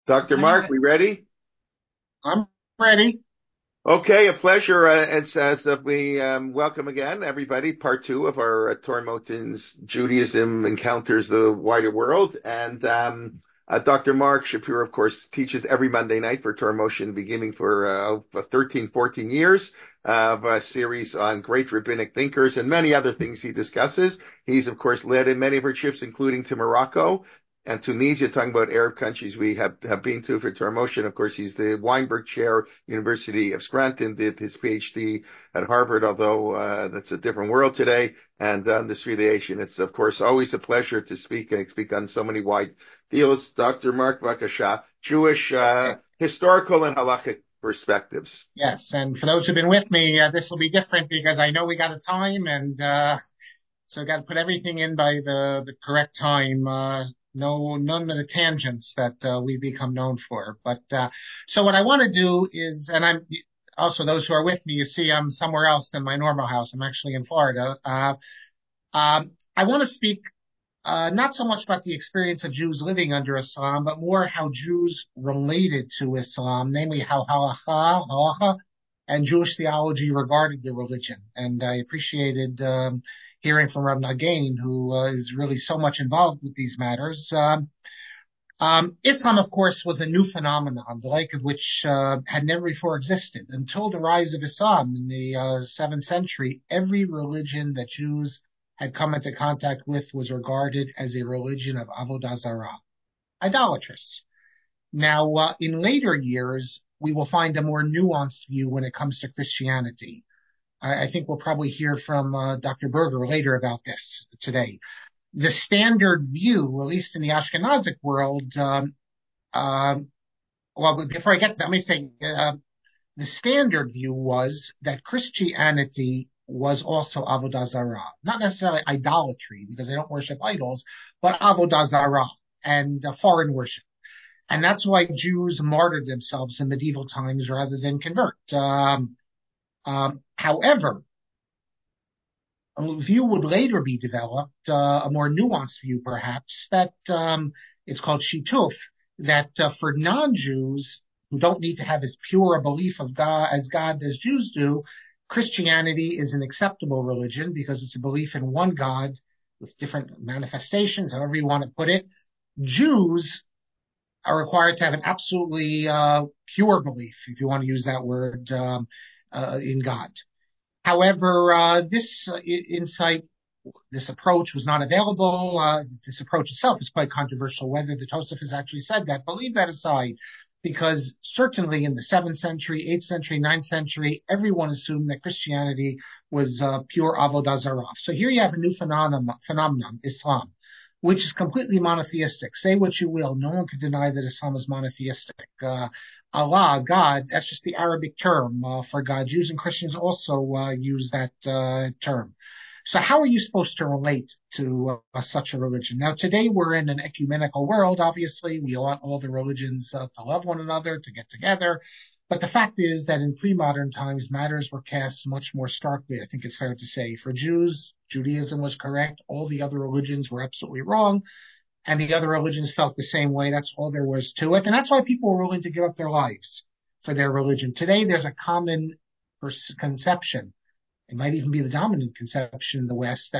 Dr. Hi, Mark, we ready? I'm ready. Okay, a pleasure. It's as we welcome again everybody. Part two of our Torah Motin's Judaism encounters the wider world, and Dr. Mark Shapiro, of course, teaches every Monday night for Torah Motion, beginning for 13, 14 years of a series on great rabbinic thinkers and many other things he discusses. He's, of course, led in many of our trips, including to Morocco and Tunisia, talking about Arab countries we have been to for Torah Motion. Of course, he's the Weinberg Chair, University of Scranton, did his PhD at Harvard, although that's a different world today. And on this relation, it's, of course, always a pleasure to speak on so many wide fields. Dr. Mark Vakasha, Jewish historical and halachic perspectives. Yes, and for those who've been with me, this will be different because I know we got a time, and so got to put everything in by the correct time. No, none of the tangents that we become known for. But so what I want to do is, and I'm also those who are with me, you see, I'm somewhere else than my normal house. I'm actually in Florida. I want to speak not so much about the experience of Jews living under Islam, but more how Jews related to Islam, namely how halacha, and Jewish theology regarded the religion. And I appreciated hearing from Reb Nagain, who is really so much involved with these matters. Islam, of course, was a new phenomenon, the like of which had never before existed. Until the rise of Islam in the 7th century, every religion that Jews had come into contact with was regarded as a religion of Avodah Zarah, idolatrous. Now, in later years, we will find a more nuanced view when it comes to Christianity. I think we'll probably hear from Dr. Berger later about this today. The standard view, at least in the Ashkenazic world, well, before I get to that, let me say the standard view was that Christianity was also Avodah Zarah, not necessarily idolatry because they don't worship idols, but Avodah Zarah and foreign worship. And that's why Jews martyred themselves in medieval times rather than convert. However, a view would later be developed, a more nuanced view perhaps, that it's called Shituf, that for non-Jews who don't need to have as pure a belief of God as Jews do, Christianity is an acceptable religion because it's a belief in one God with different manifestations, however you want to put it. Jews are required to have an absolutely pure belief, if you want to use that word, in God. However, this insight, this approach was not available. This approach itself is quite controversial. Whether the Tosafos actually said that, but leave that aside, because certainly in the 7th century, 8th century, 9th century, everyone assumed that Christianity was pure avodah zarah. So here you have a new phenomenon, Islam, which is completely monotheistic. Say what you will, no one can deny that Islam is monotheistic. Allah, God, that's just the Arabic term for God. Jews and Christians also use that term. So how are you supposed to relate to such a religion? Now, today we're in an ecumenical world. Obviously, we want all the religions to love one another, to get together. But the fact is that in pre-modern times, matters were cast much more starkly. I think it's fair to say for Jews, Judaism was correct. All the other religions were absolutely wrong. And the other religions felt the same way. That's all there was to it. And that's why people were willing to give up their lives for their religion. Today, there's a common conception. It might even be the dominant conception in the West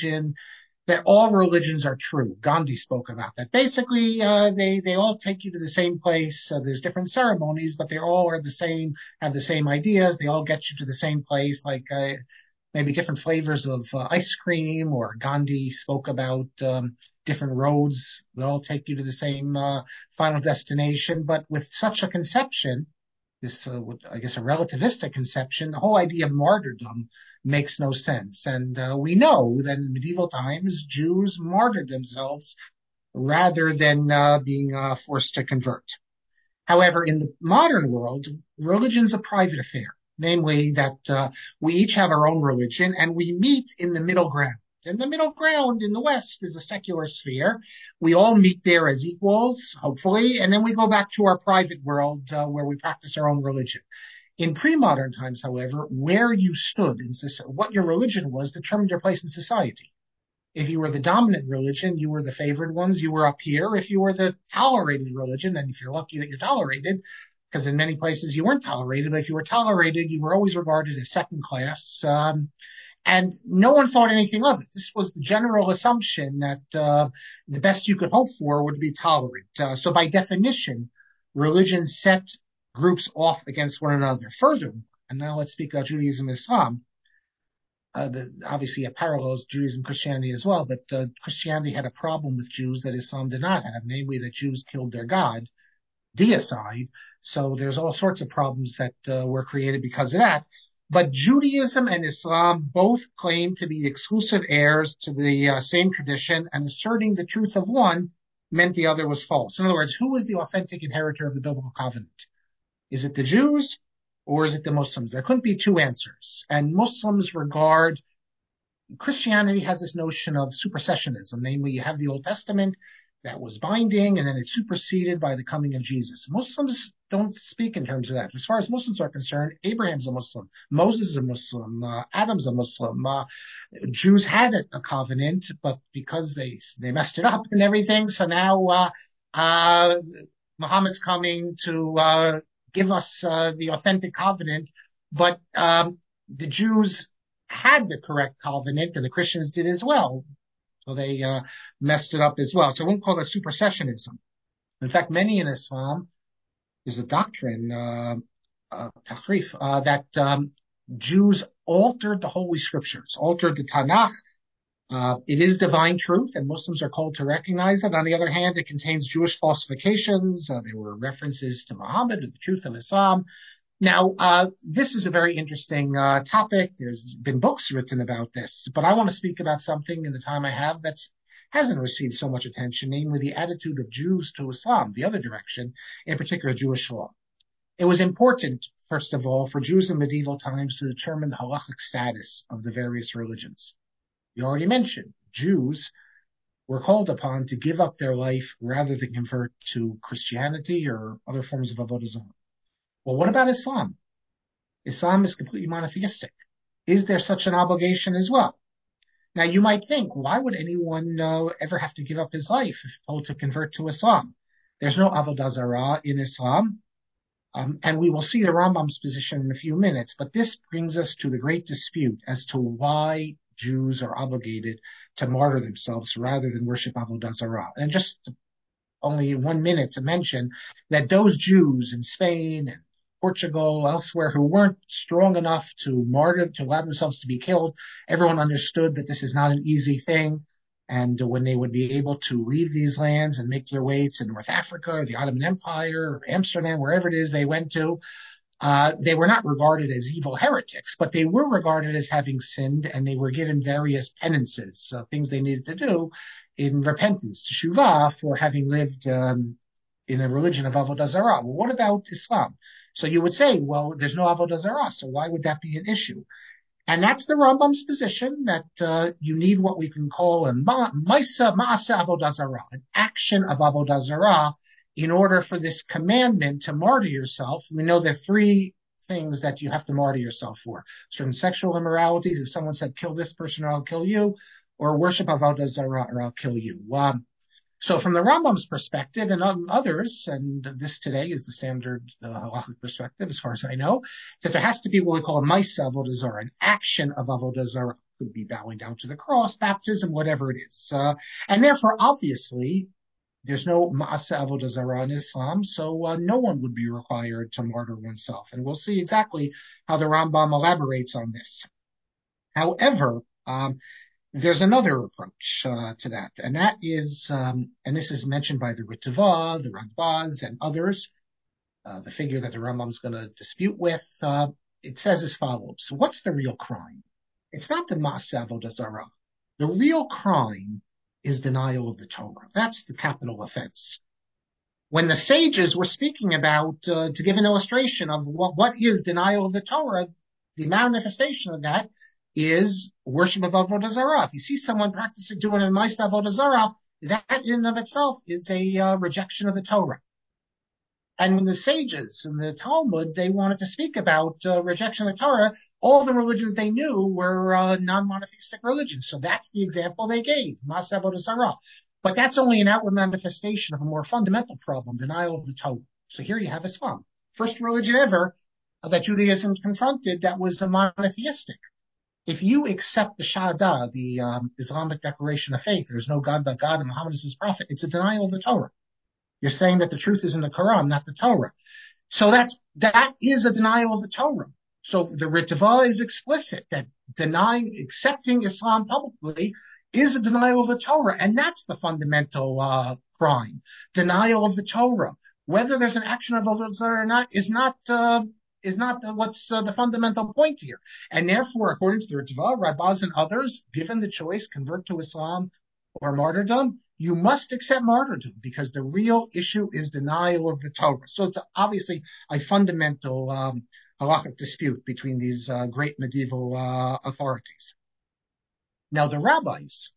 that all religions are true. Gandhi spoke about that. Basically, they all take you to the same place. There's different ceremonies, but they all are the same, have the same ideas. They all get you to the same place, like maybe different flavors of ice cream. Or Gandhi spoke about different roads that all take you to the same final destination. But with such a conception, this, I guess, a relativistic conception, the whole idea of martyrdom makes no sense. And we know that in medieval times, Jews martyred themselves rather than being forced to convert. However, in the modern world, religion's a private affair, namely that we each have our own religion and we meet in the middle ground. And the middle ground in the West is a secular sphere. We all meet there as equals, hopefully, and then we go back to our private world where we practice our own religion. In pre-modern times, however, where you stood in what your religion was determined your place in society. If you were the dominant religion, you were the favored ones. You were up here. If you were the tolerated religion, and if you're lucky that you're tolerated, because in many places you weren't tolerated, but if you were tolerated, you were always regarded as second class. And no one thought anything of it. This was the general assumption that the best you could hope for would be tolerant. So by definition, religion set groups off against one another. Furthermore, and now let's speak about Judaism and Islam. Obviously, it parallels Judaism and Christianity as well, but Christianity had a problem with Jews that Islam did not have, namely that Jews killed their God, deicide. So there's all sorts of problems that were created because of that. But Judaism and Islam both claim to be exclusive heirs to the same tradition, and asserting the truth of one meant the other was false. In other words, who is the authentic inheritor of the biblical covenant? Is it the Jews or is it the Muslims? There couldn't be two answers. And Muslims regard Christianity has this notion of supersessionism, namely you have the Old Testament that was binding and then it's superseded by the coming of Jesus. Muslims don't speak in terms of that. As far as Muslims are concerned, Abraham's a Muslim, Moses is a Muslim, Adam's a Muslim. Jews had a covenant, but because they messed it up and everything, so now Muhammad's coming to give us the authentic covenant, but the Jews had the correct covenant, and the Christians did as well. So they messed it up as well. So I wouldn't call that supersessionism. In fact, many in Islam, there's a doctrine, tahrif, that Jews altered the Holy Scriptures, altered the Tanakh. It is divine truth, and Muslims are called to recognize it. On the other hand, it contains Jewish falsifications. There were references to Muhammad, to the truth of Islam. Now, this is a very interesting topic. There's been books written about this, but I want to speak about something in the time I have that hasn't received so much attention, namely the attitude of Jews to Islam, the other direction, in particular Jewish law. It was important, first of all, for Jews in medieval times to determine the halachic status of the various religions. You already mentioned Jews were called upon to give up their life rather than convert to Christianity or other forms of avodah zarah. Well, what about Islam? Islam is completely monotheistic. Is there such an obligation as well? Now, you might think, why would anyone ever have to give up his life if told to convert to Islam? There's no avodah zarah in Islam. And we will see the Rambam's position in a few minutes, but this brings us to the great dispute as to why Jews are obligated to martyr themselves rather than worship avodah zarah. And just only 1 minute to mention that those Jews in Spain and Portugal, elsewhere, who weren't strong enough to martyr, to allow themselves to be killed, everyone understood that this is not an easy thing. And when they would be able to leave these lands and make their way to North Africa or the Ottoman Empire or Amsterdam, wherever it is they went to, they were not regarded as evil heretics, but they were regarded as having sinned, and they were given various penances, things they needed to do in repentance, teshuvah, for having lived in a religion of avodah zarah. Well, what about Islam? So you would say, well, there's no avodah zarah, so why would that be an issue? And that's the Rambam's position, that you need what we can call a ma'asa avodah zarah, an action of avodah zarah, in order for this commandment to martyr yourself. We know there are 3 things that you have to martyr yourself for: certain sexual immoralities, if someone said, kill this person or I'll kill you, or worship avodah zarah or I'll kill you. So from the Rambam's perspective and others, and this today is the standard halachic perspective as far as I know, that there has to be what we call a ma'asa avodah zarah, an action of avodah zarah. Could be bowing down to the cross, baptism, whatever it is. And therefore, obviously, there's no ma'asa avodah zarah in Islam, so no one would be required to martyr oneself. And we'll see exactly how the Rambam elaborates on this. However, there's another approach to that, and that is, and this is mentioned by the Ritva, the Radbaz, and others, the figure that the Rambam is going to dispute with. It says as follows: what's the real crime? It's not the ma'aseh avodah zarah. The real crime is denial of the Torah. That's the capital offense. When the sages were speaking about, to give an illustration of what is denial of the Torah, the manifestation of that is worship of avodah zarah. If you see someone practicing doing a ma'aseh avodah zarah, that in and of itself is a rejection of the Torah. And when the sages in the Talmud, they wanted to speak about rejection of the Torah, all the religions they knew were non-monotheistic religions. So that's the example they gave, Mas Avodah Zarah. But that's only an outward manifestation of a more fundamental problem, denial of the Torah. So here you have Islam, first religion ever that Judaism confronted that was a monotheistic. If you accept the Shahada, the Islamic declaration of faith, there's no God but God and Muhammad is his prophet, it's a denial of the Torah. You're saying that the truth is in the Quran, not the Torah. So that is a denial of the Torah. So the Ritva is explicit that accepting Islam publicly is a denial of the Torah. And that's the fundamental crime. Denial of the Torah. Whether there's an action of Avodah Zarah or not is not what's the fundamental point here. And therefore, according to the Ritva, Rabbaz and others, given the choice, convert to Islam or martyrdom, you must accept martyrdom because the real issue is denial of the Torah. So it's obviously a fundamental halachic dispute between these great medieval authorities. Now, the rabbis,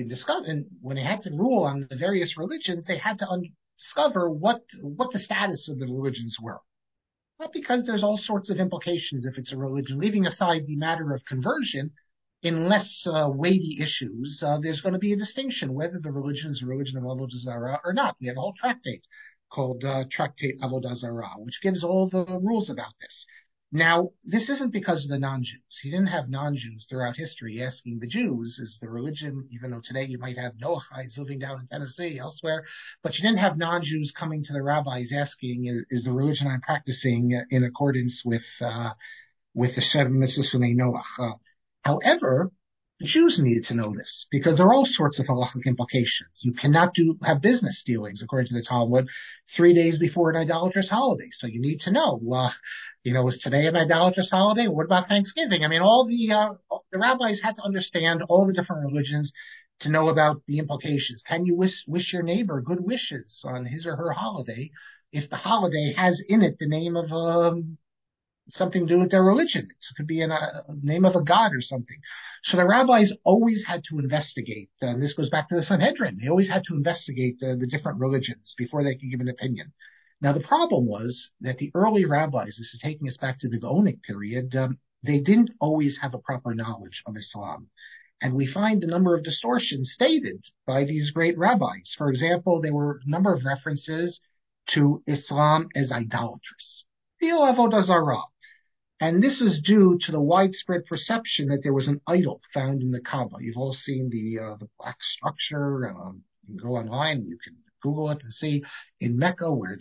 when they had to rule on the various religions, they had to discover what the status of the religions were. Not because there's all sorts of implications if it's a religion, leaving aside the matter of conversion. In less weighty issues, there's going to be a distinction whether the religion is a religion of Avodah Zarah or not. We have a whole tractate called Tractate Avodah Zarah, which gives all the rules about this. Now, this isn't because of the non-Jews. He didn't have non-Jews throughout history asking the Jews, is the religion, even though today you might have Noachites living down in Tennessee, elsewhere, but you didn't have non-Jews coming to the rabbis asking, is the religion I'm practicing in accordance with the Seven Mitzvahs from Noach? However, the Jews needed to know this because there are all sorts of halachic implications. You cannot have business dealings, according to the Talmud, 3 days before an idolatrous holiday. So you need to know, is today an idolatrous holiday? What about Thanksgiving? I mean, all the rabbis had to understand all the different religions to know about the implications. Can you wish your neighbor good wishes on his or her holiday if the holiday has in it the name of something to do with their religion? It could be in a name of a god or something. So the rabbis always had to investigate, and this goes back to the Sanhedrin. They always had to investigate the different religions before they could give an opinion. Now, the problem was that the early rabbis, this is taking us back to the Gaonic period, they didn't always have a proper knowledge of Islam. And we find a number of distortions stated by these great rabbis. For example, there were a number of references to Islam as idolatrous. Real Avodah Zarah. And this is due to the widespread perception that there was an idol found in the Kaaba. You've all seen the black structure. You can go online, you can Google it and see in Mecca where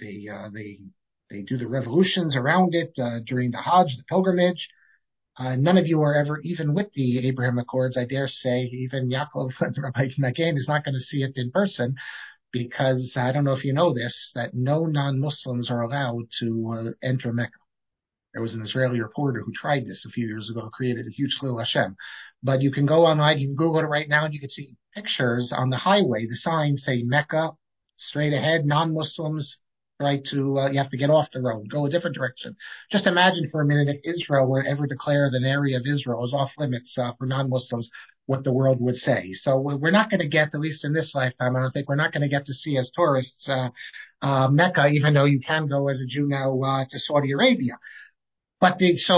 they do the revolutions around it during the Hajj, the pilgrimage. None of you are ever even with the Abraham Accords. I dare say even Yaakov, Rabbi Nagan, is not going to see it in person because I don't know if you know this, that no non-Muslims are allowed to enter Mecca. There was an Israeli reporter who tried this a few years ago, created a huge Chilul Hashem. But you can go online, you can Google it right now, and you can see pictures on the highway. The signs say Mecca, straight ahead, non-Muslims, right to, you have to get off the road, go a different direction. Just imagine for a minute if Israel were to ever declare that an area of Israel is off limits for non-Muslims, what the world would say. So we're not going to get, at least in this lifetime, I don't think we're not going to get to see as tourists Mecca, even though you can go as a Jew now to Saudi Arabia. But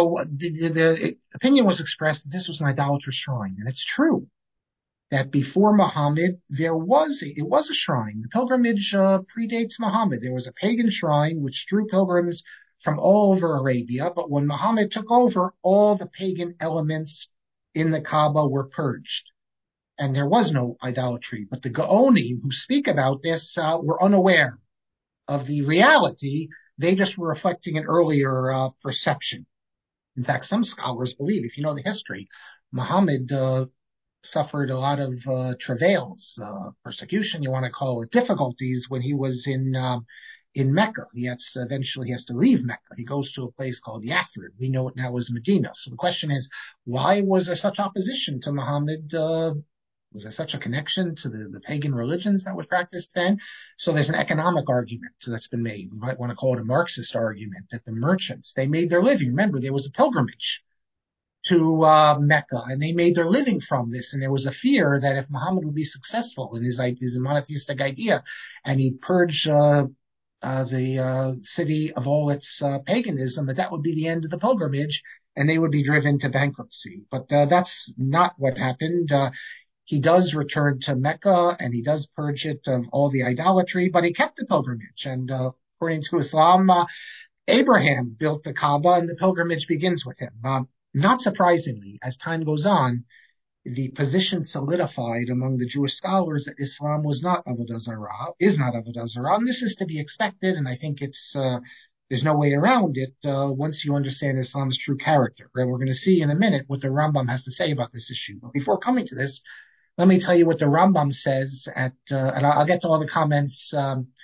the opinion was expressed that this was an idolatrous shrine. And it's true that before Muhammad, it was a shrine. The pilgrimage predates Muhammad. There was a pagan shrine which drew pilgrims from all over Arabia. But when Muhammad took over, all the pagan elements in the Kaaba were purged. And there was no idolatry. But the Gaonim who speak about this were unaware of the reality. They just were reflecting an earlier perception. In fact, some scholars believe, if you know the history, Muhammad suffered a lot of travails, persecution, you want to call it, difficulties when he was in Mecca. Eventually he has to leave Mecca. He goes to a place called Yathrib. We know it now as Medina. So the question is, why was there such opposition to Muhammad? Was there such a connection to the pagan religions that were practiced then? So there's an economic argument that's been made. You might want to call it a Marxist argument that the merchants, they made their living. Remember, there was a pilgrimage to Mecca, and they made their living from this. And there was a fear that if Muhammad would be successful in his monotheistic idea, and he'd purge the city of all its paganism, that would be the end of the pilgrimage, and they would be driven to bankruptcy. But that's not what happened. He does return to Mecca and he does purge it of all the idolatry, but he kept the pilgrimage. And according to Islam, Abraham built the Kaaba and the pilgrimage begins with him. Not surprisingly, as time goes on, the position solidified among the Jewish scholars that Islam was not Avodah Zarah, is not Avodah Zarah, and this is to be expected, and I think there's no way around it once you understand Islam's true character. And we're going to see in a minute what the Rambam has to say about this issue. But before coming to this, let me tell you what the Rambam says and I'll get to all the comments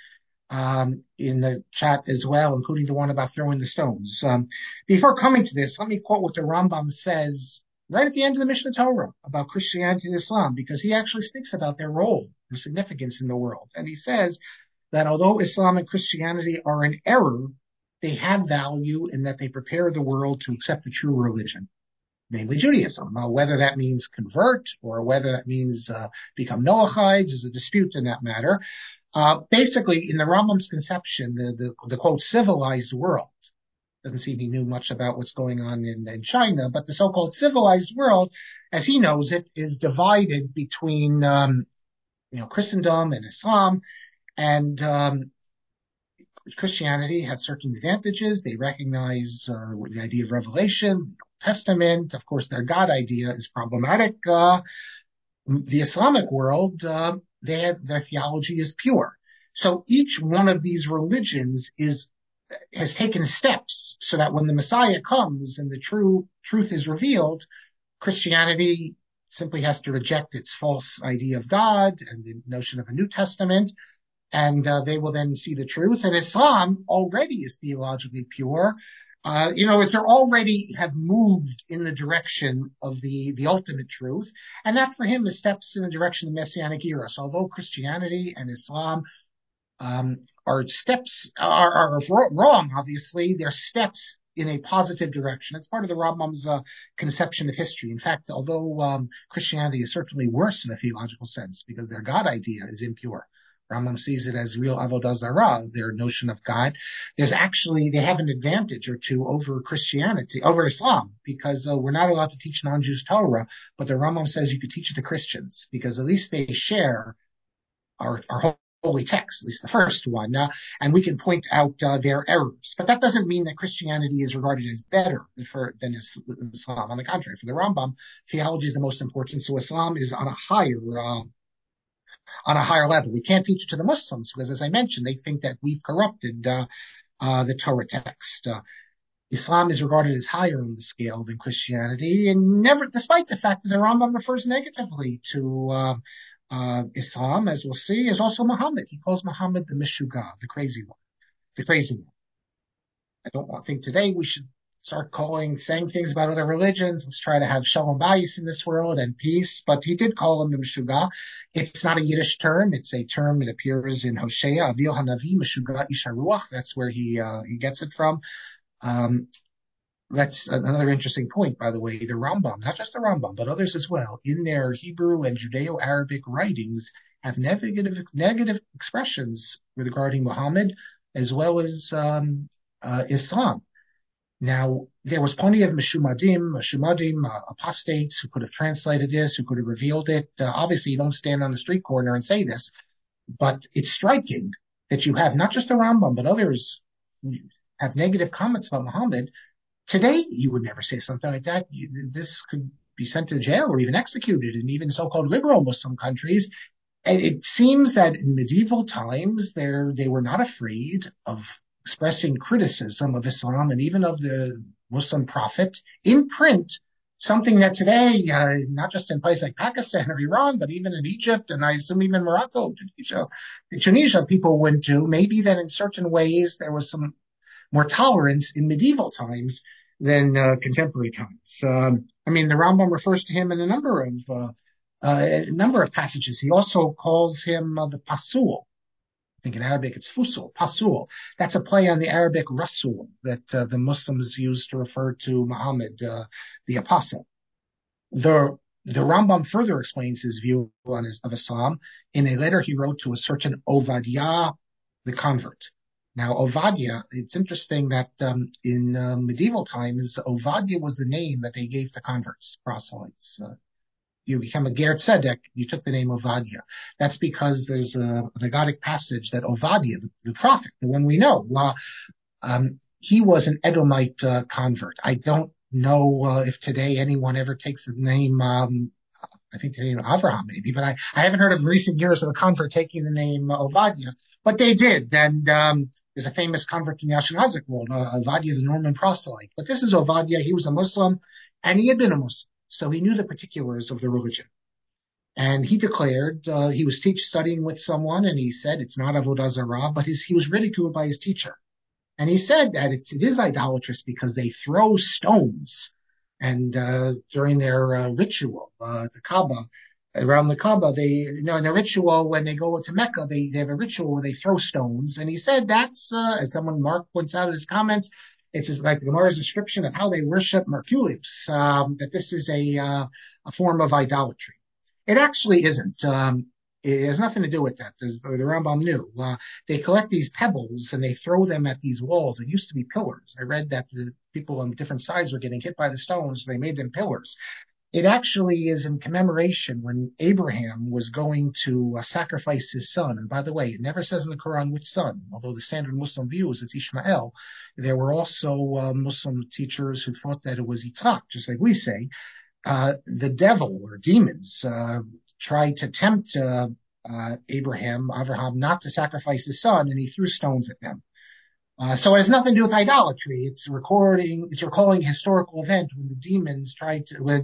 in the chat as well, including the one about throwing the stones. Before coming to this, let me quote what the Rambam says right at the end of the Mishnah Torah about Christianity and Islam, because he actually speaks about their role, their significance in the world. And he says that although Islam and Christianity are in error, they have value in that they prepare the world to accept the true religion, namely Judaism. Whether that means convert or whether that means become Noachides is a dispute in that matter. Basically, in the Rambam's conception, the quote civilized world, doesn't seem he knew much about what's going on in China, but the so-called civilized world, as he knows it, is divided between Christendom and Islam, and Christianity has certain advantages. They recognize the idea of revelation, Testament. Of course, their God idea is problematic. The Islamic world, their theology is pure. So each one of these religions has taken steps so that when the Messiah comes and the truth is revealed, Christianity simply has to reject its false idea of God and the notion of a New Testament, and they will then see the truth. And Islam already is theologically pure. If they already have moved in the direction of the ultimate truth, and that for him is steps in the direction of the Messianic era. So although Christianity and Islam are wrong, obviously, they're steps in a positive direction. It's part of the Rambam's conception of history. In fact, although Christianity is certainly worse in a theological sense because their God idea is impure, Rambam sees it as real Avodah Zarah, their notion of God. They have an advantage or two over Christianity, over Islam, because we're not allowed to teach non-Jews Torah, but the Rambam says you could teach it to Christians, because at least they share our holy text, at least the first one, and we can point out their errors. But that doesn't mean that Christianity is regarded as better than Islam. On the contrary, for the Rambam, theology is the most important, so Islam is on a higher level. We can't teach it to the Muslims because, as I mentioned, they think that we've corrupted the Torah text. Islam is regarded as higher on the scale than Christianity, and never, despite the fact that the Rambam refers negatively to Islam, as we'll see, is also Muhammad. He calls Muhammad the Meshuggah, the crazy one. I don't think today we should start saying things about other religions. Let's try to have shalom bayis in this world and peace. But he did call him the Meshuggah. It's not a Yiddish term. It's a term that appears in Hosea, Avil Hanavi, Meshuggah Ish HaRuach. That's where he gets it from. That's another interesting point, by the way. The Rambam, not just the Rambam, but others as well, in their Hebrew and Judeo-Arabic writings, have negative expressions regarding Muhammad as well as Islam. Now, there was plenty of Meshumadim, apostates who could have translated this, who could have revealed it. Obviously, you don't stand on the street corner and say this, but it's striking that you have not just the Rambam, but others who have negative comments about Muhammad. Today, you would never say something like that. This could be sent to jail or even executed in even so-called liberal Muslim countries. And it seems that in medieval times, they were not afraid of expressing criticism of Islam and even of the Muslim prophet in print, something that today, not just in places like Pakistan or Iran, but even in Egypt, and I assume even Morocco, Tunisia, people went to. Maybe that in certain ways there was some more tolerance in medieval times than contemporary times. The Rambam refers to him in a number of passages. He also calls him the Pasul. I think in Arabic it's Fusul, Pasul. That's a play on the Arabic Rasul that the Muslims used to refer to Muhammad, the apostle. The Rambam further explains his view of Islam in a letter he wrote to a certain Ovadiah, the convert. Now, Ovadia, it's interesting that in medieval times, Ovadia was the name that they gave to converts, proselytes. You become a Ger Tzedek, you took the name Ovadia. That's because there's an Agadic passage that Ovadia, the prophet, the one we know, he was an Edomite convert. I don't know if today anyone ever takes the name, I think the name Avraham maybe, but I haven't heard of recent years of a convert taking the name Ovadia, but they did. And there's a famous convert in the Ashkenazic world, Ovadia, the Norman proselyte. But this is Ovadia. He was a Muslim, and he had been a Muslim, so he knew the particulars of the religion. And he declared he was studying with someone, and he said it's not Avodah Zarah, but he was ridiculed by his teacher. And he said that it is idolatrous because they throw stones. And during their ritual, the Kaaba, around the Kaaba, in a ritual, when they go to Mecca, they have a ritual where they throw stones. And he said that's, as someone, Mark, points out in his comments, it's like the Gemara's description of how they worship Merculius, that this is a form of idolatry. It actually isn't. It has nothing to do with that. The Rambam knew. They collect these pebbles and they throw them at these walls. It used to be pillars. I read that the people on different sides were getting hit by the stones. So they made them pillars. It actually is in commemoration when Abraham was going to sacrifice his son. And by the way, it never says in the Quran which son, although the standard Muslim view is it's Ishmael. There were also Muslim teachers who thought that it was Yitzhak, just like we say. The devil or demons tried to tempt Avraham, not to sacrifice his son, and he threw stones at them. So it has nothing to do with idolatry. It's recalling a historical event when the demons tried to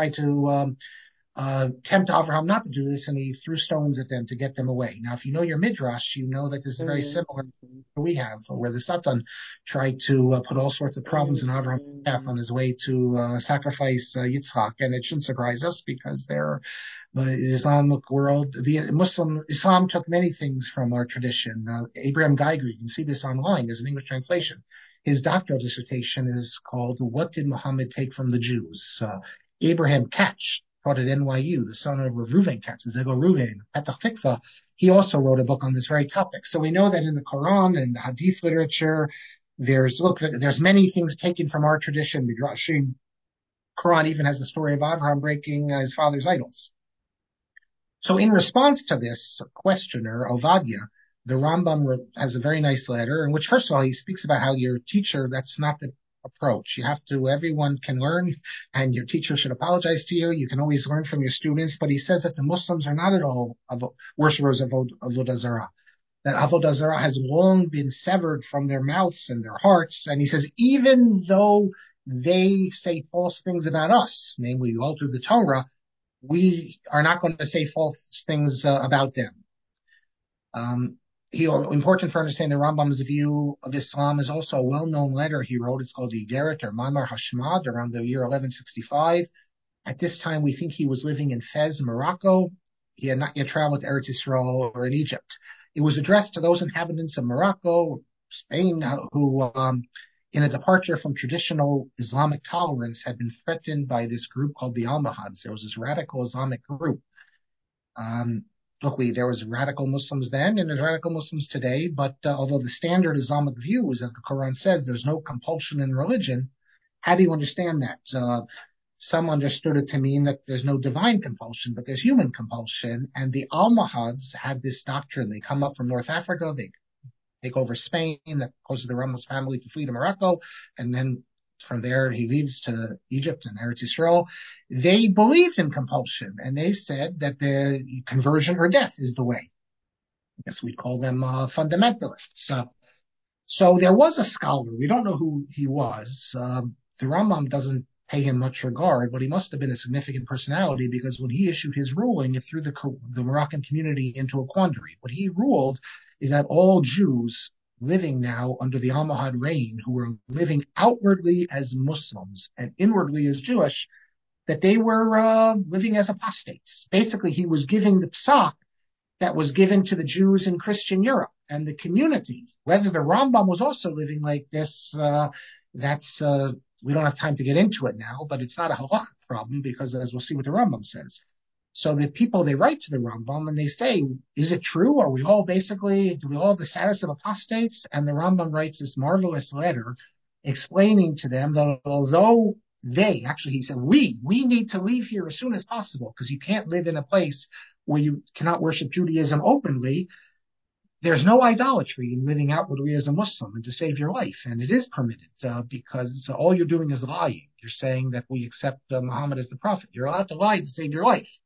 tempt Avraham not to do this, and he threw stones at them to get them away. Now, if you know your midrash, you know that this is very similar to what we have, where the Satan tried to put all sorts of problems in Avraham's path on his way to sacrifice Yitzchak, and it shouldn't surprise us because the Islamic world, Islam took many things from our tradition. Abraham Geiger, you can see this online. There's an English translation. His doctoral dissertation is called "What Did Muhammad Take from the Jews?" Abraham Katz taught at NYU, the son of Reuven Katz, the Zego Reuven, Petach Tikva. He also wrote a book on this very topic. So we know that in the Quran and the Hadith literature, there's many things taken from our tradition. Midrashim, Quran even has the story of Abraham breaking his father's idols. So in response to this questioner, Ovadia, the Rambam has a very nice letter in which, first of all, he speaks about how your teacher, that's not the approach. Everyone can learn, and your teacher should apologize to you. You can always learn from your students, but he says that the Muslims are not at all worshippers of Avodah Zarah. That Avodah Zarah has long been severed from their mouths and their hearts. And he says, even though they say false things about us, namely we alter the Torah, we are not going to say false things about them. Important for understanding the Rambam's view of Islam is also a well-known letter he wrote. It's called the Igeret or Mamar Hashmad around the year 1165. At this time, we think he was living in Fez, Morocco. He had not yet traveled to Eretz Yisrael or in Egypt. It was addressed to those inhabitants of Morocco, Spain, who, in a departure from traditional Islamic tolerance, had been threatened by this group called the Almohads. There was this radical Islamic group. There was radical Muslims then and there's radical Muslims today, but although the standard Islamic view is, as the Quran says, there's no compulsion in religion, how do you understand that? Some understood it to mean that there's no divine compulsion, but there's human compulsion. And the Almohads had this doctrine. They come up from North Africa, they take over Spain, that causes the Ramos family to flee to Morocco, and then from there, he leaves to Egypt and Eretz Yisrael. They believed in compulsion, and they said that the conversion or death is the way. I guess we'd call them fundamentalists. So there was a scholar. We don't know who he was. The Rambam doesn't pay him much regard, but he must have been a significant personality because when he issued his ruling, it threw the Moroccan community into a quandary. What he ruled is that all Jews living now under the Almohad reign, who were living outwardly as Muslims and inwardly as Jewish, that they were living as apostates. Basically, he was giving the psak that was given to the Jews in Christian Europe and the community. Whether the Rambam was also living like this, we don't have time to get into it now, but it's not a halachic problem because, as we'll see what the Rambam says. So the people, they write to the Rambam and they say, is it true? Are we all basically, do we all have the status of apostates? And the Rambam writes this marvelous letter explaining to them that although he said, we need to leave here as soon as possible because you can't live in a place where you cannot worship Judaism openly. There's no idolatry in living outwardly as a Muslim and to save your life. And it is permitted because all you're doing is lying. You're saying that we accept Muhammad as the prophet. You're allowed to lie to save your life.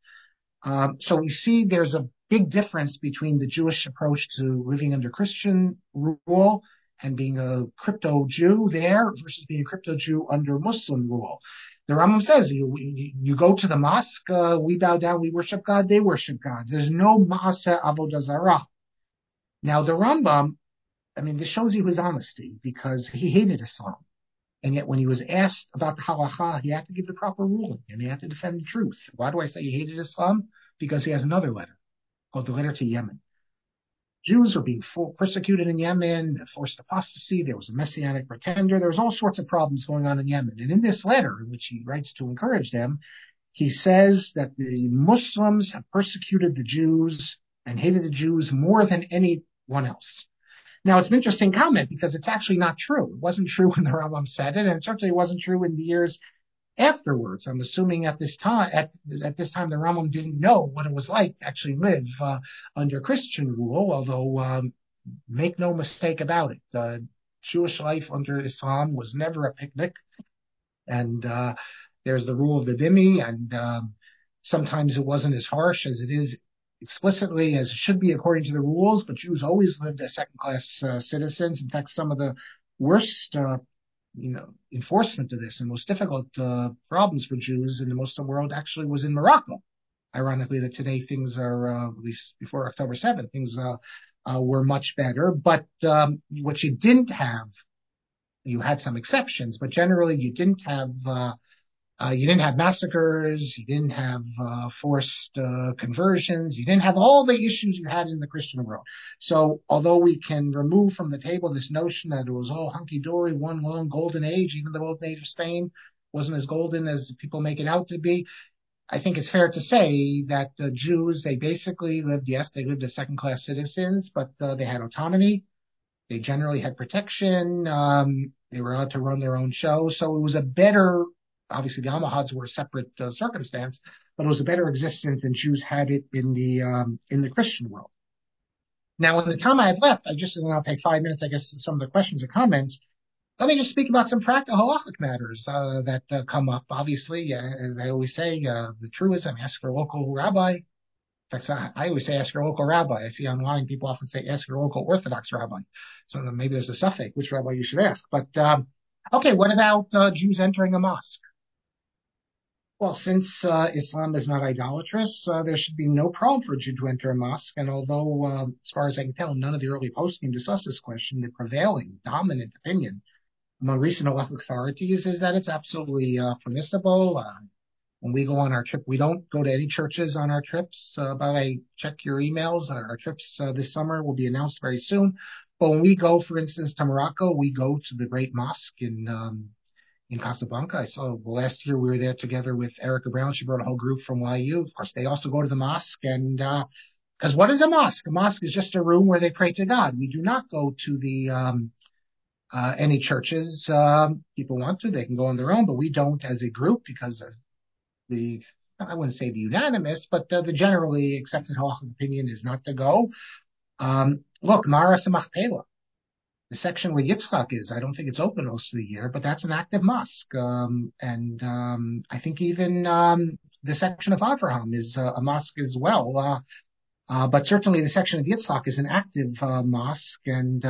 So we see there's a big difference between the Jewish approach to living under Christian rule and being a crypto Jew there versus being a crypto Jew under Muslim rule. The Rambam says you go to the mosque, we bow down, we worship God, they worship God. There's no Maaseh Avodah Zarah. Now the Rambam, I mean, this shows you his honesty because he hated Islam. And yet when he was asked about the halacha, he had to give the proper ruling and he had to defend the truth. Why do I say he hated Islam? Because he has another letter called the letter to Yemen. Jews were being persecuted in Yemen, forced apostasy. There was a messianic pretender. There was all sorts of problems going on in Yemen. And in this letter, in which he writes to encourage them, he says that the Muslims have persecuted the Jews and hated the Jews more than anyone else. Now, it's an interesting comment because it's actually not true. It wasn't true when the Rambam said it, and it certainly wasn't true in the years afterwards. I'm assuming at this time, the Rambam didn't know what it was like to actually live under Christian rule, although make no mistake about it, Jewish life under Islam was never a picnic. And there's the rule of the dhimmi, and sometimes it wasn't as harsh as it is explicitly as it should be according to the rules, but Jews always lived as second-class citizens. In fact, some of the worst, enforcement of this and most difficult problems for Jews in the Muslim world actually was in Morocco. Ironically, that today things are, at least before October 7th, things were much better. But what you didn't have, you had some exceptions, but generally you didn't have massacres. You didn't have forced conversions. You didn't have all the issues you had in the Christian world. So although we can remove from the table this notion that it was all hunky-dory, one long golden age, even the golden age of Spain wasn't as golden as people make it out to be, I think it's fair to say that the Jews, they basically lived, yes, they lived as second-class citizens, but they had autonomy. They generally had protection. They were allowed to run their own show. So it was a better, obviously the Almohads were a separate circumstance, but it was a better existence than Jews had it in the Christian world. Now, in the time I have left, and I'll take 5 minutes, I guess, some of the questions or comments. Let me just speak about some practical halachic matters that come up. Obviously, as I always say, the truism, ask your local rabbi. In fact, I always say ask your local rabbi. I see online people often say ask your local Orthodox rabbi. So maybe there's a suffix, which rabbi you should ask. But okay, what about Jews entering a mosque? Well, since Islam is not idolatrous, there should be no problem for a Jew to enter a mosque. And although, as far as I can tell, none of the early posting discussed this question, the prevailing dominant opinion among recent halachic authorities is that it's absolutely permissible. When we go on our trip, we don't go to any churches on our trips. By the way, check your emails. Our trips this summer will be announced very soon. But when we go, for instance, to Morocco, we go to the Great Mosque in Casablanca. I saw last year we were there together with Erica Brown. She brought a whole group from YU. Of course, they also go to the mosque. And because what is a mosque? A mosque is just a room where they pray to God. We do not go to the any churches. People want to, they can go on their own, but we don't as a group because I wouldn't say the unanimous, but the generally accepted halachic opinion is not to go. Look, Maras Machpelah, the section where Yitzchak is, I don't think it's open most of the year, but that's an active mosque. I think even the section of Avraham is a mosque as well. But certainly the section of Yitzchak is an active mosque, and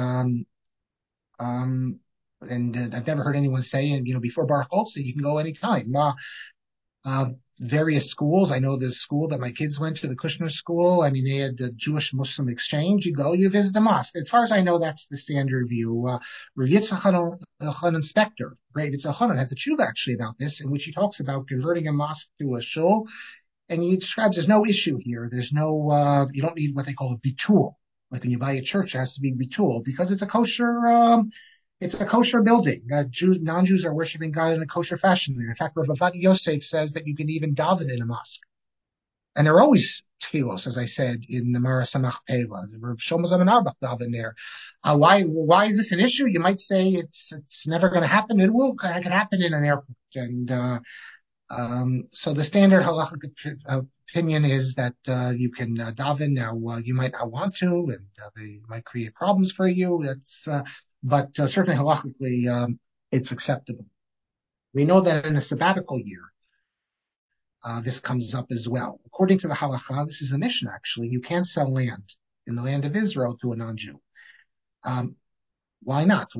I've never heard anyone say, and before Baruch Holtze, you can go anytime. Various schools. I know the school that my kids went to, the Kushner school. I mean, they had the Jewish-Muslim exchange. You go, you visit the mosque. As far as I know, that's the standard view. Rav Yitzchak Inspector, Rav Yitzchak has a tshuva actually about this, in which he talks about converting a mosque to a shul. And he describes there's no issue here. There's no, you don't need what they call a bitul. Like when you buy a church, it has to be bitul because it's a kosher building. Non-Jews are worshiping God in a kosher fashion. In fact, Rav Avad Yosef says that you can even daven in a mosque. And there are always tefillos, as I said, in the Mara Samach Peva. Rav Shlomo Zalman Auerbach daven there. Why is this an issue? You might say it's never going to happen. It can happen in an airport. And so the standard halachic opinion is that you can daven. Now you might not want to, and they might create problems for you. But certainly halachically, it's acceptable. We know that in a sabbatical year, this comes up as well. According to the halacha, this is a Mishnah actually. You can't sell land in the land of Israel to a non-Jew. Why not?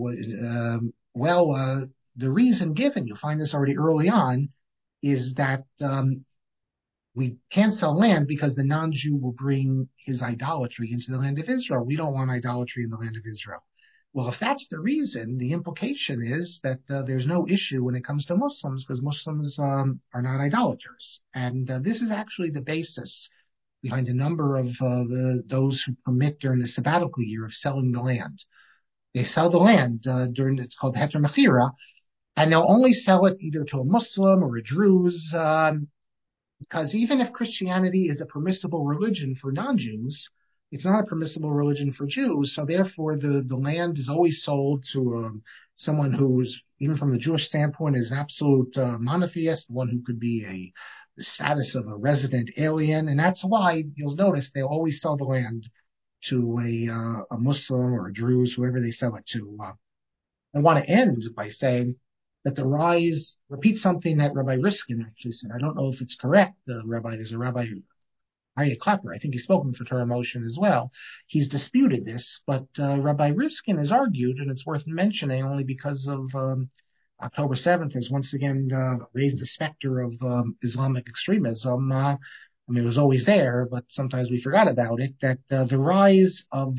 The reason given, you'll find this already early on, is that we can't sell land because the non-Jew will bring his idolatry into the land of Israel. We don't want idolatry in the land of Israel. Well, if that's the reason, the implication is that there's no issue when it comes to Muslims because Muslims are not idolaters. And this is actually the basis behind a number of those who permit during the sabbatical year of selling the land. They sell the land it's called Heter Mechira, and they'll only sell it either to a Muslim or a Druze, because even if Christianity is a permissible religion for non-Jews, it's not a permissible religion for Jews. So therefore, the land is always sold to someone who's, even from the Jewish standpoint, is an absolute monotheist, one who could be the status of a resident alien. And that's why you'll notice they'll always sell the land to a Muslim or a Druze, whoever they sell it to. I want to end by saying that repeat something that Rabbi Riskin actually said. I don't know if it's correct. There's a Rabbi Aryeh Clapper, I think he's spoken for Torah Motion as well. He's disputed this, but Rabbi Riskin has argued, and it's worth mentioning only because of October 7th has once again raised the specter of Islamic extremism. It was always there, but sometimes we forgot about it, that the rise of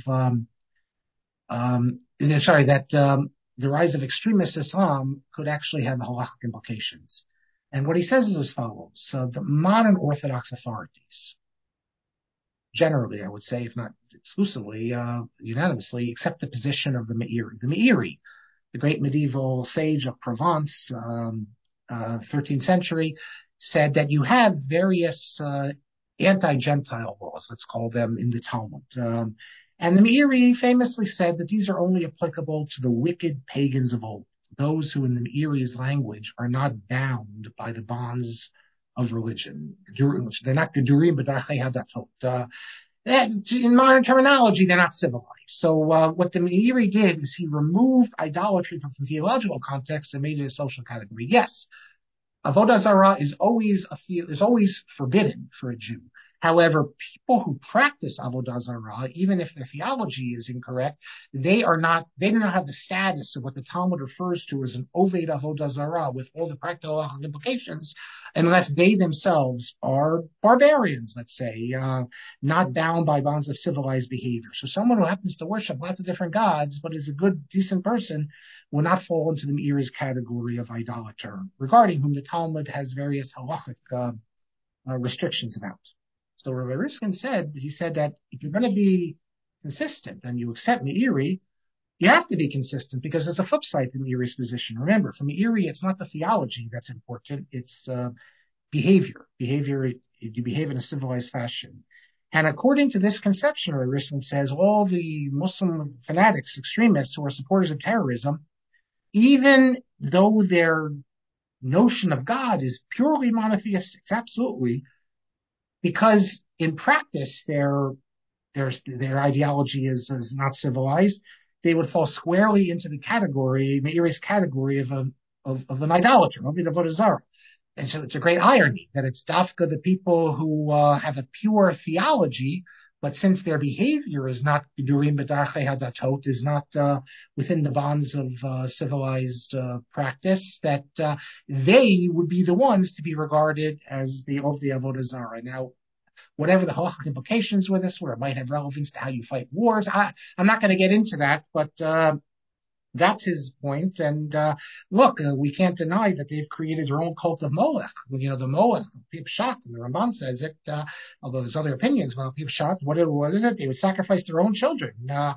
extremist Islam could actually have halachic implications. And what he says is as follows. The modern Orthodox authorities, generally, I would say, if not exclusively, unanimously, accept the position of the Meiri. The Meiri, the great medieval sage of Provence, 13th century, said that you have various anti-Gentile laws, let's call them, in the Talmud. And the Meiri famously said that these are only applicable to the wicked pagans of old, those who in the Meiri's language are not bound by the bonds of religion. They're not gedurim b'darchei hadatot. In modern terminology, they're not civilized. So what the Meiri did is he removed idolatry from the theological context and made it a social category. Yes, Avodah Zarah is always forbidden for a Jew. However, people who practice Avodah Zarah, even if their theology is incorrect, they do not have the status of what the Talmud refers to as an Oved Avodah Zarah with all the practical implications, unless they themselves are barbarians, let's say, not bound by bonds of civilized behavior. So someone who happens to worship lots of different gods, but is a good, decent person, will not fall into the Meiri's category of idolater, regarding whom the Talmud has various halachic restrictions about. So Rabbi Riskin said that if you're going to be consistent and you accept Meiri, you have to be consistent because there's a flip side to Meiri's position. Remember, for Meiri, it's not the theology that's important, it's behavior. You behave in a civilized fashion. And according to this conception, Rabbi Riskin says, all the Muslim fanatics, extremists who are supporters of terrorism, even though their notion of God is purely monotheistic, absolutely, because in practice their ideology is not civilized, they would fall squarely into the category, Meiri's category of an idolater, of Avodah Zarah. And so it's a great irony that it's dafka the people who have a pure theology, but since their behavior is not gedurim b'darchei hadatot, is not within the bonds of civilized practice, that they would be the ones to be regarded as the Avodah Zarah. Now, whatever the halachic implications with this, where it might have relevance to how you fight wars, I'm not going to get into that, but that's his point. And look, we can't deny that they've created their own cult of Molech. The Molech, Pipshat, and the Ramban says it, although there's other opinions about Pipshat. What is it? They would sacrifice their own children.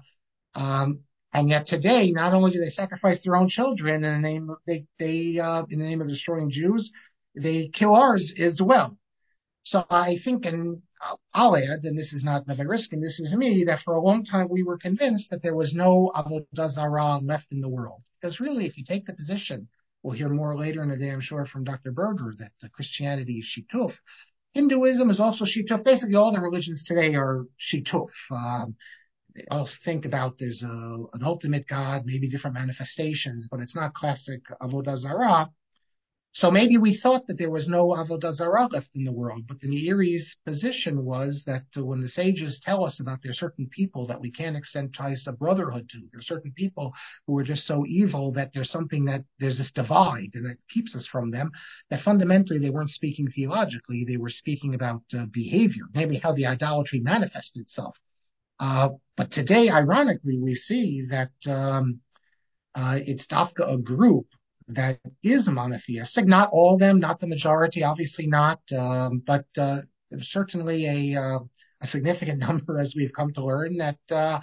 And yet today, not only do they sacrifice their own children in the name of in the name of destroying Jews, they kill ours as well. So I think, and I'll add, and this is not Rabbi Riskin, this is me, that for a long time we were convinced that there was no Avodah Zarah left in the world. Because really, if you take the position, we'll hear more later in the day, I'm sure, from Dr. Berger, that Christianity is Shituf. Hinduism is also Shituf. Basically, all the religions today are Shituf. I'll think about there's an ultimate God, maybe different manifestations, but it's not classic Avodah Zarah. So maybe we thought that there was no Avodah Zarah left in the world, but the Meiri's position was that when the sages tell us about there are certain people that we can't extend ties to brotherhood to, there are certain people who are just so evil that there's something that there's this divide and that keeps us from them, that fundamentally they weren't speaking theologically, they were speaking about behavior, maybe how the idolatry manifested itself. But today, ironically, we see that it's Dafka, a group that is monotheistic. Not all of them, not the majority, obviously not, but certainly a significant number, as we've come to learn, that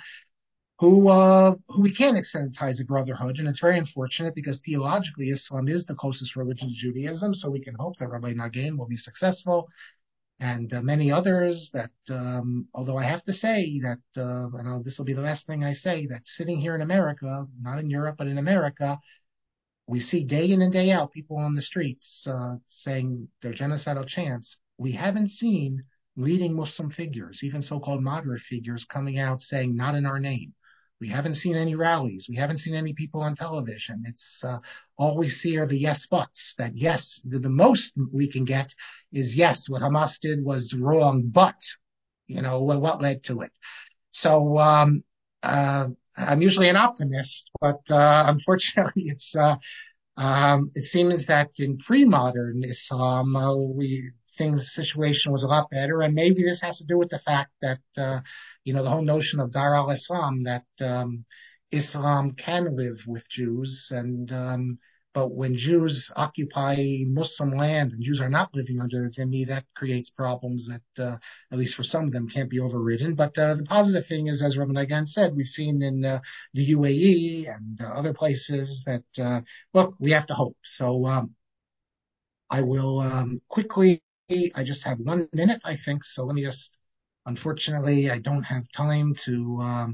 who we can extend ties of brotherhood, and it's very unfortunate because theologically Islam is the closest religion to Judaism. So we can hope that Rabbi Nagin will be successful, and many others that, although I have to say that, and this will be the last thing I say, that sitting here in America, not in Europe, but in America, we see day in and day out people on the streets saying their genocidal chants. We haven't seen leading Muslim figures, even so-called moderate figures, coming out saying not in our name. We haven't seen any rallies. We haven't seen any people on television. It's all we see are the yes buts. That yes, the most we can get is yes, what Hamas did was wrong, but what led to it. So I'm usually an optimist, but unfortunately, it seems that in pre-modern Islam, situation was a lot better, and maybe this has to do with the fact that the whole notion of Dar al-Islam, that Islam can live with Jews, and but when Jews occupy Muslim land and Jews are not living under the dhimmi, that creates problems that, at least for some of them, can't be overridden. But the positive thing is, as Rabbi Nagan said, we've seen in the UAE and other places that, look, we have to hope. So I will quickly, I just have 1 minute, I think. So let me just, unfortunately, I don't have time to,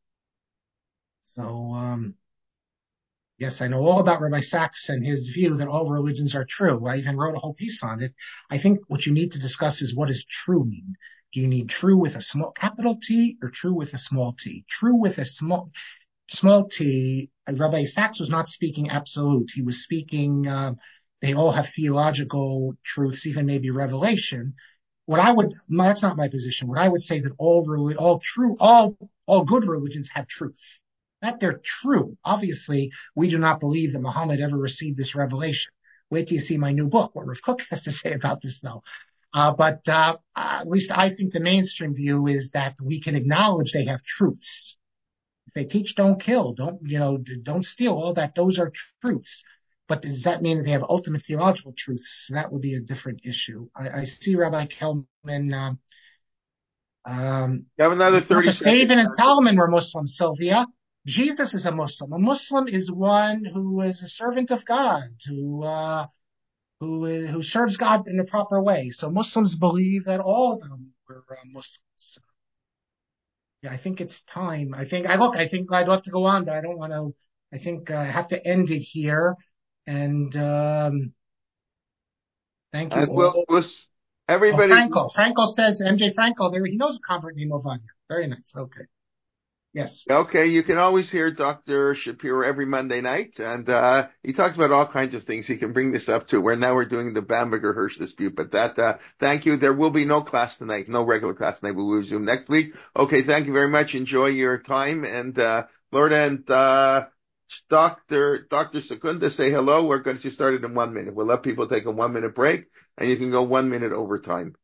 yes, I know all about Rabbi Sachs and his view that all religions are true. I even wrote a whole piece on it. I think what you need to discuss is, what does true mean? Do you need true with a small capital T or true with a small t? True with a small t, Rabbi Sachs was not speaking absolute. He was speaking, they all have theological truths, even maybe revelation. That's not my position. What I would say, that all good religions have truth. That they're true. Obviously, we do not believe that Muhammad ever received this revelation. Wait till you see my new book, what Rav Kook has to say about this, though. But at least I think the mainstream view is that we can acknowledge they have truths. If they teach don't kill, don't steal, all that, those are truths. But does that mean that they have ultimate theological truths? That would be a different issue. I see Rabbi Kelman. You have another 30 Marcus seconds. David and Solomon were Muslims, Sylvia. Jesus is a Muslim. A Muslim is one who is a servant of God, who serves God in a proper way. So Muslims believe that all of them were Muslims. Yeah, I think it's time. I think I'd love to go on, but I don't want to. I think I have to end it here. And thank you And we'll, all. we'll Oh, everybody. Franco. Franco says MJ Franco. There, he knows a convert named Ovania. Very nice. Okay. Yes. Okay, you can always hear Dr. Shapiro every Monday night, and he talks about all kinds of things. He can bring this up to where now we're doing the Bamberger Hirsch dispute. But thank you. There will be no class tonight, no regular class tonight. We will resume next week. Okay, thank you very much. Enjoy your time, and Lord and Dr. Secunda, say hello. We're going to start it in 1 minute. We'll let people take a 1 minute break, and you can go 1 minute over time.